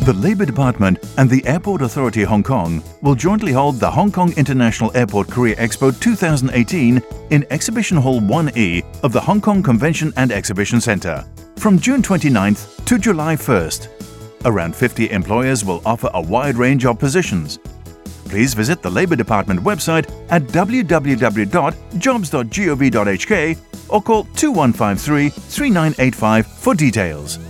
The Labour Department and the Airport Authority Hong Kong will jointly hold the Hong Kong International Airport Career Expo 2018 in Exhibition Hall 1E of the Hong Kong Convention and Exhibition Centre from June 29th to July 1st. Around 50 employers will offer a wide range of positions. Please visit the Labour Department website at www.jobs.gov.hk or call 2153 3985 for details.